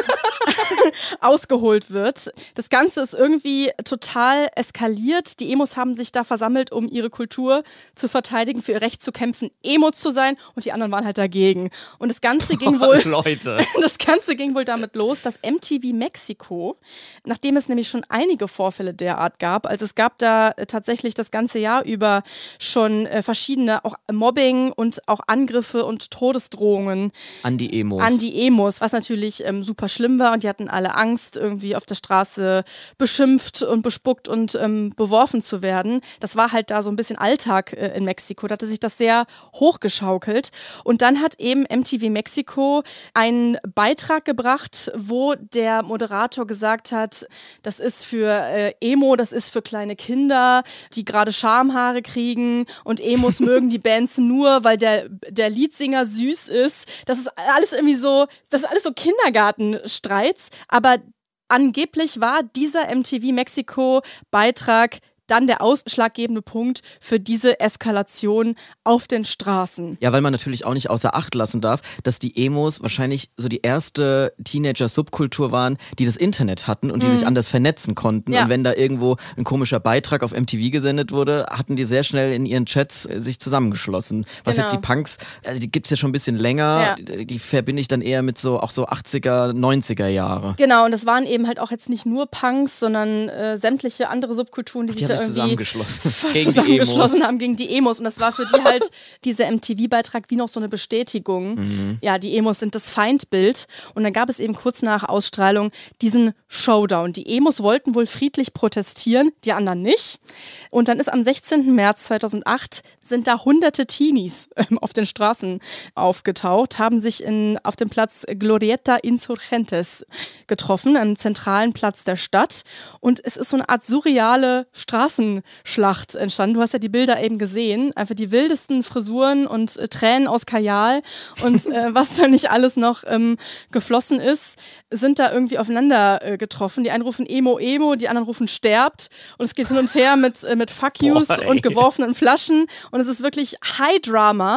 ausgeholt wird. Das Ganze ist irgendwie total eskaliert. Die Emos haben sich da versammelt, um ihre Kultur zu verteidigen, für ihr Recht zu kämpfen, Emo zu sein. Und die anderen waren halt dagegen. Und das Ganze ging wohl, oh, Leute. das Ganze ging wohl damit los, dass M T V Mexiko, nachdem es nämlich schon einige Vorfälle derart gab, also es gab da äh, tatsächlich das ganze Jahr über schon äh, verschiedene auch Mobbing und auch Angriffe und Todesdrohungen an die Emos. An die Emos, was natürlich ähm, super schlimm war und die hatten alle Angst, irgendwie auf der Straße beschimpft und bespuckt und ähm, beworfen zu werden. Das war halt da so ein bisschen Alltag äh, in Mexiko, da hatte sich das sehr hochgeschaukelt und dann hat eben M T V Mexiko einen Beitrag gebracht, wo der Moderator gesagt hat, das ist für äh, Emo, das ist für kleine Kinder, die gerade Schamhaare kriegen und Emos mögen die Bands nur, weil der, der Leadsinger süß ist. Das ist alles irgendwie so, das ist alles so Kindergartenstreits, aber angeblich war dieser M T V Mexiko Beitrag dann der ausschlaggebende Punkt für diese Eskalation auf den Straßen. Ja, weil man natürlich auch nicht außer Acht lassen darf, dass die Emos wahrscheinlich so die erste Teenager-Subkultur waren, die das Internet hatten und die mhm. sich anders vernetzen konnten. Ja. Und wenn da irgendwo ein komischer Beitrag auf M T V gesendet wurde, hatten die sehr schnell in ihren Chats äh, sich zusammengeschlossen. Was genau. jetzt die Punks, also die gibt es ja schon ein bisschen länger, ja. die, die verbinde ich dann eher mit so auch so achtziger, neunziger Jahre. Genau, und das waren eben halt auch jetzt nicht nur Punks, sondern äh, sämtliche andere Subkulturen, die, die sich da irgendwie zusammengeschlossen, gegen zusammengeschlossen haben gegen die Emos. Und das war für die halt dieser M T V-Beitrag wie noch so eine Bestätigung. Mhm. Ja, die Emos sind das Feindbild. Und dann gab es eben kurz nach Ausstrahlung diesen Showdown. Die Emos wollten wohl friedlich protestieren, die anderen nicht. Und dann ist am sechzehnten März zweitausendacht sind da hunderte Teenies ähm, auf den Straßen aufgetaucht, haben sich in, auf dem Platz Glorieta Insurgentes getroffen, einem zentralen Platz der Stadt. Und es ist so eine Art surreale Straßenschlacht entstanden. Du hast ja die Bilder eben gesehen. Einfach die wildesten Frisuren und äh, Tränen aus Kajal und äh, was da nicht alles noch ähm, geflossen ist, sind da irgendwie aufeinander äh, getroffen. Die einen rufen Emo, Emo, die anderen rufen Sterbt. Und es geht hin und her mit, äh, mit Fuck Yous Boah, und geworfenen Flaschen. Und es ist wirklich High Drama.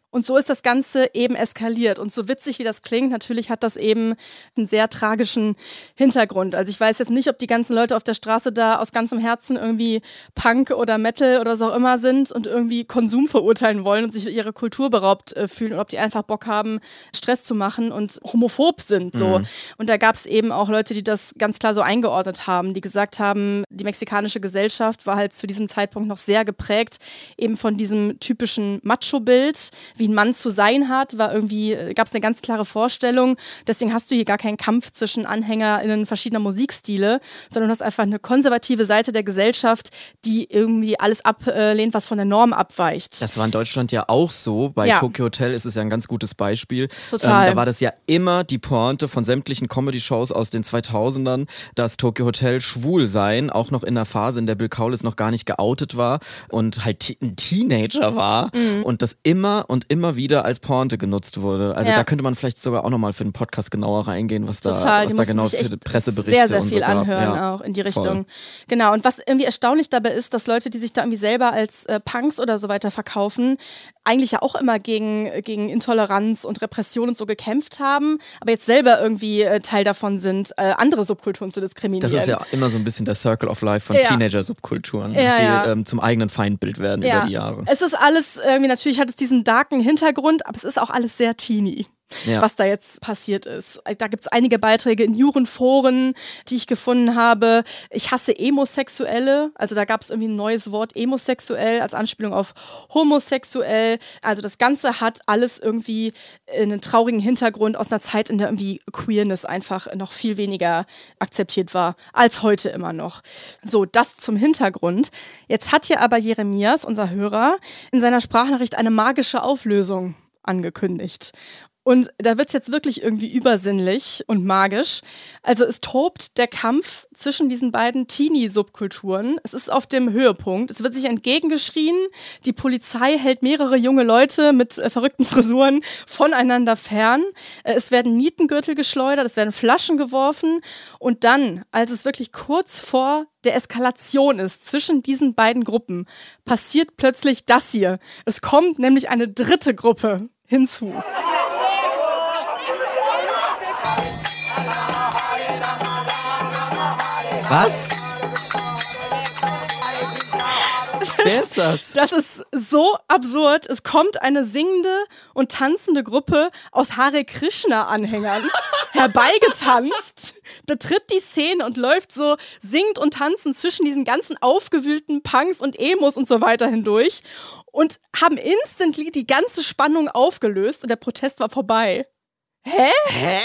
Und so ist das Ganze eben eskaliert. Und so witzig, wie das klingt, natürlich hat das eben einen sehr tragischen Hintergrund. Also ich weiß jetzt nicht, ob die ganzen Leute auf der Straße da aus ganzem Herzen irgendwie Punk oder Metal oder so auch immer sind und irgendwie Konsum verurteilen wollen und sich ihre Kultur beraubt äh, fühlen und ob die einfach Bock haben, Stress zu machen und homophob sind. So. Mhm. Und da gab es eben auch Leute, die das ganz klar so eingeordnet haben, die gesagt haben, die mexikanische Gesellschaft war halt zu diesem Zeitpunkt noch sehr geprägt, eben von diesem typischen Macho-Bild, wie ein Mann zu sein hat, war irgendwie, gab es eine ganz klare Vorstellung. Deswegen hast du hier gar keinen Kampf zwischen AnhängerInnen verschiedener Musikstile, sondern du hast einfach eine konservative Seite der Gesellschaft, die irgendwie alles ablehnt, was von der Norm abweicht. Das war in Deutschland ja auch so. Bei ja. Tokyo Hotel ist es ja ein ganz gutes Beispiel. Total. Ähm, da war das ja immer die Pointe von sämtlichen Comedy-Shows aus den zweitausendern, dass Tokyo Hotel schwul sein, auch noch in einer Phase, in der Bill Kaulitz noch gar nicht geoutet war und halt ein Teenager war mhm. und das immer und immer wieder als Pointe genutzt wurde. Also ja. da könnte man vielleicht sogar auch nochmal für den Podcast genauer reingehen, was da, Total. was da genau für Presseberichte sehr, sehr und viel so gab. anhören ja. auch in die Richtung. Voll. Genau, und was irgendwie erstaunlich dabei ist, dass Leute, die sich da irgendwie selber als äh, Punks oder so weiter verkaufen, eigentlich ja auch immer gegen, gegen Intoleranz und Repression und so gekämpft haben, aber jetzt selber irgendwie äh, Teil davon sind, äh, andere Subkulturen zu diskriminieren. Das ist ja immer so ein bisschen der Circle of Life von ja. Teenager-Subkulturen, ja, dass sie ja. ähm, zum eigenen Feindbild werden ja. über die Jahre. Es ist alles irgendwie, natürlich hat es diesen darken Hintergrund, aber es ist auch alles sehr teeny. Ja. Was da jetzt passiert ist. Da gibt es einige Beiträge in Jurenforen, die ich gefunden habe. Ich hasse Emosexuelle. Also da gab es irgendwie ein neues Wort, emosexuell, als Anspielung auf homosexuell. Also das Ganze hat alles irgendwie einen traurigen Hintergrund aus einer Zeit, in der irgendwie Queerness einfach noch viel weniger akzeptiert war, als heute immer noch. So, das zum Hintergrund. Jetzt hat hier aber Jeremias, unser Hörer, in seiner Sprachnachricht eine magische Auflösung angekündigt. Und da wird es jetzt wirklich irgendwie übersinnlich und magisch. Also es tobt der Kampf zwischen diesen beiden Teenie-Subkulturen. Es ist auf dem Höhepunkt. Es wird sich entgegengeschrien. Die Polizei hält mehrere junge Leute mit äh, verrückten Frisuren voneinander fern. Äh, es werden Nietengürtel geschleudert, es werden Flaschen geworfen. Und dann, als es wirklich kurz vor der Eskalation ist zwischen diesen beiden Gruppen, passiert plötzlich das hier. Es kommt nämlich eine dritte Gruppe hinzu. Was? Wer ist das? Das ist so absurd. Es kommt eine singende und tanzende Gruppe aus Hare Krishna-Anhängern herbeigetanzt, betritt die Szene und läuft so singend und tanzend zwischen diesen ganzen aufgewühlten Punks und Emos und so weiter hindurch und haben instantly die ganze Spannung aufgelöst und der Protest war vorbei. Hä? Hä?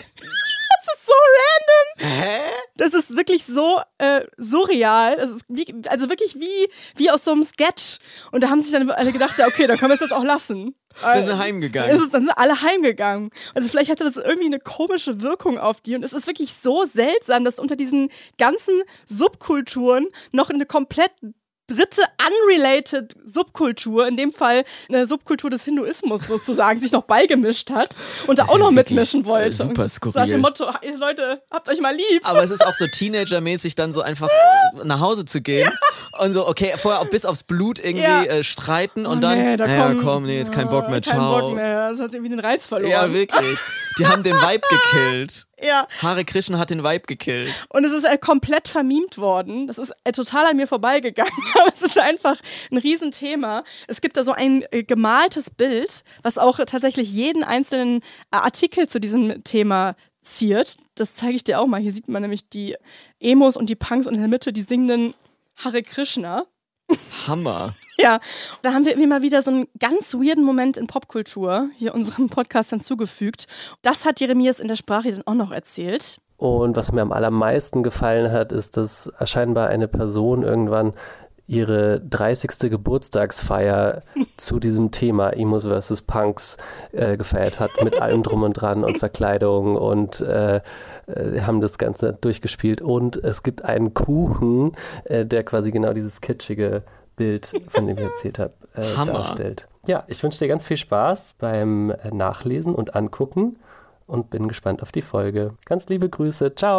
Das ist so random. Hä? Das ist wirklich so äh, surreal. Das ist wie, also wirklich wie, wie aus so einem Sketch. Und da haben sich dann alle gedacht, ja, okay, dann können wir es jetzt auch lassen. Dann sind sie heimgegangen. Es ist, dann sind alle heimgegangen. Also vielleicht hatte das irgendwie eine komische Wirkung auf die. Und es ist wirklich so seltsam, dass unter diesen ganzen Subkulturen noch eine komplett dritte unrelated Subkultur, in dem Fall eine Subkultur des Hinduismus sozusagen, sich noch beigemischt hat und da auch noch mitmischen wollte. Super skurril. So nach dem Motto, hey, Leute, habt euch mal lieb. Aber es ist auch so Teenager-mäßig dann so einfach nach Hause zu gehen ja. und so, okay, vorher auch bis aufs Blut irgendwie ja. äh, streiten und oh, dann, nee, da naja, komm, komm, nee, jetzt kein Bock mehr, kein ciao. Bock mehr, das hat irgendwie den Reiz verloren. Ja, wirklich. Die haben den Vibe gekillt. Ja. Hare Krishna hat den Vibe gekillt. Und es ist äh, komplett vermemt worden. Das ist äh, total an mir vorbeigegangen. Aber es ist einfach ein Riesenthema. Es gibt da so ein äh, gemaltes Bild, was auch äh, tatsächlich jeden einzelnen äh, Artikel zu diesem Thema ziert. Das zeige ich dir auch mal. Hier sieht man nämlich die Emos und die Punks und in der Mitte die singenden Hare Krishna. Hammer. Ja, da haben wir immer wieder so einen ganz weirden Moment in Popkultur hier unserem Podcast hinzugefügt. Das hat Jeremias in der Sprache dann auch noch erzählt. Und was mir am allermeisten gefallen hat, ist, dass scheinbar eine Person irgendwann ihre dreißigste Geburtstagsfeier zu diesem Thema Emos versus Punks äh, gefeiert hat, mit allem drum und dran und Verkleidung und äh, äh, haben das Ganze durchgespielt. Und es gibt einen Kuchen, äh, der quasi genau dieses kitschige Bild, von dem ich erzählt habe, äh, darstellt. Ja, ich wünsche dir ganz viel Spaß beim Nachlesen und Angucken und bin gespannt auf die Folge. Ganz liebe Grüße, ciao!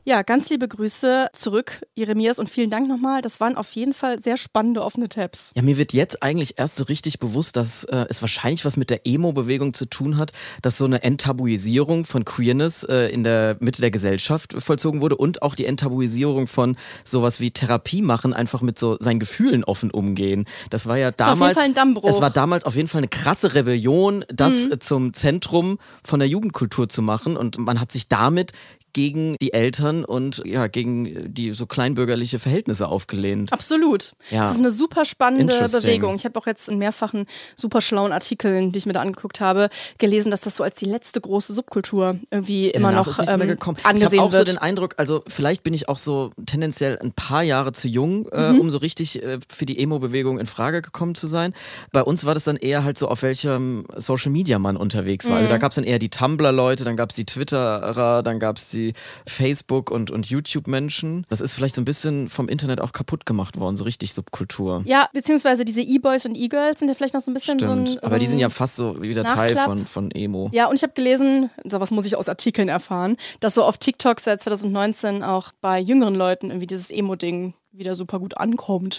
Ja, ganz liebe Grüße zurück, Jeremias, und vielen Dank nochmal. Das waren auf jeden Fall sehr spannende offene Tabs. Ja, mir wird jetzt eigentlich erst so richtig bewusst, dass äh, es wahrscheinlich was mit der Emo-Bewegung zu tun hat, dass so eine Enttabuisierung von Queerness äh, in der Mitte der Gesellschaft vollzogen wurde und auch die Enttabuisierung von sowas wie Therapie machen, einfach mit so seinen Gefühlen offen umgehen. Das war ja damals, das war auf jeden Fall ein Dammbruch. Es war damals auf jeden Fall eine krasse Rebellion, das Mhm. äh, zum Zentrum von der Jugendkultur zu machen, und man hat sich damit gegen die Eltern und ja, gegen die so kleinbürgerliche Verhältnisse aufgelehnt. Absolut. Ja. Das ist eine super spannende Interesting. Bewegung. Ich habe auch jetzt in mehrfachen super schlauen Artikeln, die ich mir da angeguckt habe, gelesen, dass das so als die letzte große Subkultur irgendwie immer Danach noch ist nichts mehr ähm, gekommen. angesehen Ich habe auch wird. so den Eindruck, also vielleicht bin ich auch so tendenziell ein paar Jahre zu jung, äh, Mhm. um so richtig äh, für die Emo-Bewegung in Frage gekommen zu sein. Bei uns war das dann eher halt so, auf welchem Social Media man unterwegs war. Mhm. Also da gab es dann eher die Tumblr-Leute, dann gab es die Twitterer, dann gab es die Facebook- und, und YouTube-Menschen. Das ist vielleicht so ein bisschen vom Internet auch kaputt gemacht worden, so richtig Subkultur. Ja, beziehungsweise diese E-Boys und E-Girls sind ja vielleicht noch so ein bisschen Stimmt, so ein. So aber die sind ja ein fast so wieder Teil Nachklapp. von, von Emo. Ja, und ich habe gelesen, sowas muss ich aus Artikeln erfahren, dass so auf TikTok seit zwanzig neunzehn auch bei jüngeren Leuten irgendwie dieses Emo-Ding wieder super gut ankommt.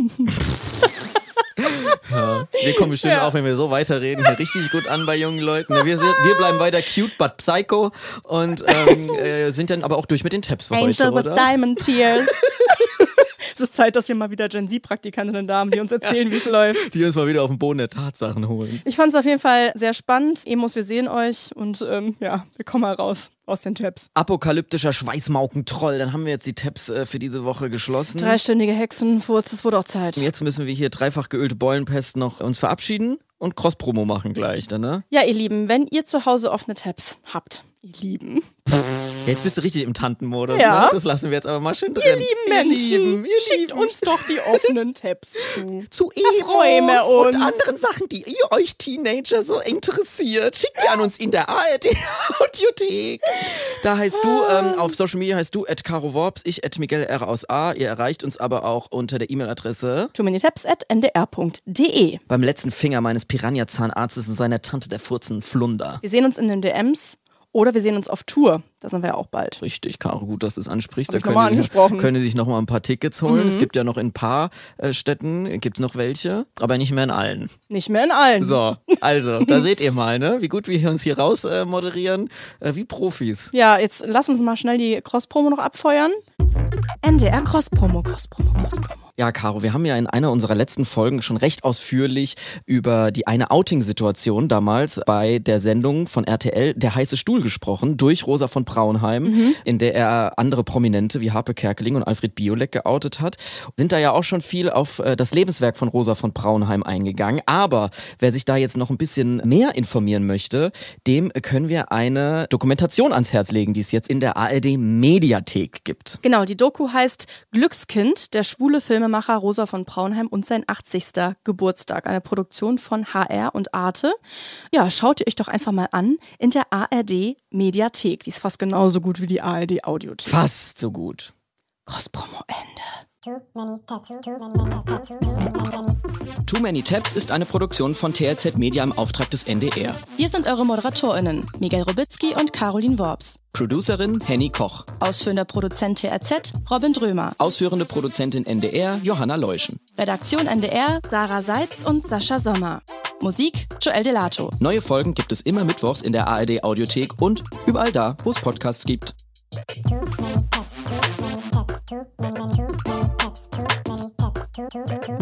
Ja. Wir kommen bestimmt Ja. auch, wenn wir so weiterreden, hier richtig gut an bei jungen Leuten. Wir, sind, wir bleiben weiter cute, but psycho und ähm, äh, sind dann aber auch durch mit den Tabs für Angel heute, with oder? Diamond Tears. Es ist Zeit, dass wir mal wieder Gen Z-Praktikantinnen da haben, die uns erzählen, wie es läuft. Die uns mal wieder auf den Boden der Tatsachen holen. Ich fand es auf jeden Fall sehr spannend. Emos, wir sehen euch und ähm, ja, wir kommen mal raus aus den Tabs. Apokalyptischer Schweißmaukentroll, dann haben wir jetzt die Tabs äh, für diese Woche geschlossen. Dreistündige Hexenfurz, es wurde auch Zeit. Und jetzt müssen wir hier dreifach geölte Beulenpest noch uns verabschieden und Cross-Promo machen gleich, dann, ne? Ja, ihr Lieben, wenn ihr zu Hause offene Tabs habt, ihr Lieben. Ja, jetzt bist du richtig im Tantenmodus, Ja. ne? Das lassen wir jetzt aber mal schön drin. Ihr lieben Menschen, Lieben, ihr schickt Lieben. uns doch die offenen Tabs zu. Zu Da freuen wir Emos uns. und anderen Sachen, die ihr euch Teenager so interessiert. Schickt die an uns in der A R D-Audiothek. Da heißt du, ähm, auf Social Media heißt du at Caro Worps, ich at Miguel R aus A. Ihr erreicht uns aber auch unter der E-Mail-Adresse too many tabs at n d r punkt d e. beim letzten Finger meines Piranha-Zahnarztes und seiner Tante der Furzen Flunder. Wir sehen uns in den D Ms oder wir sehen uns auf Tour. Da sind wir ja auch bald. Richtig, Caro, gut, dass du es ansprichst. Hab Da ich nochmal können, angesprochen. Sie, können Sie sich noch mal ein paar Tickets holen. Mhm. Es gibt ja noch in ein paar äh, Städten, gibt es noch welche, aber nicht mehr in allen. Nicht mehr in allen. So, also, da seht ihr mal, ne, wie gut wir uns hier raus äh, moderieren, äh, wie Profis. Ja, jetzt lass uns mal schnell die Cross-Promo noch abfeuern. N D R Cross-Promo, Cross-Promo, Cross-Promo. Ja, Caro, wir haben ja in einer unserer letzten Folgen schon recht ausführlich über die eine Outing-Situation damals bei der Sendung von R T L Der heiße Stuhl gesprochen, durch Rosa von Braunheim, Mhm. in der er andere Prominente wie Harpe Kerkeling und Alfred Biolek geoutet hat. Sind da ja auch schon viel auf äh, das Lebenswerk von Rosa von Braunheim eingegangen. Aber wer sich da jetzt noch ein bisschen mehr informieren möchte, dem können wir eine Dokumentation ans Herz legen, die es jetzt in der A R D-Mediathek gibt. Genau, die Doku heißt Glückskind, der schwule Filmemacher Rosa von Braunheim und sein achtzigster Geburtstag. Eine Produktion von H R und Arte. Ja, schaut ihr euch doch einfach mal an in der A R D-Mediathek. Die ist fast genauso gut wie die A R D-Audiothek. Fast so gut. Cross-Promo Ende. Too many tabs, too many tabs, too many tabs. Too Many Tabs ist eine Produktion von T R Z Media im Auftrag des N D R. Wir sind eure ModeratorInnen, Miguel Robitzky und Caroline Worps. Producerin Henny Koch. Ausführender Produzent T R Z, Robin Drömer. Ausführende Produzentin N D R, Johanna Leuschen. Redaktion N D R, Sarah Seitz und Sascha Sommer. Musik, Joel Delato. Neue Folgen gibt es immer mittwochs in der A R D-Audiothek und überall da, wo es Podcasts gibt. Too many tabs, too many tabs, too many, too many tabs, too many tabs, too, too, too, too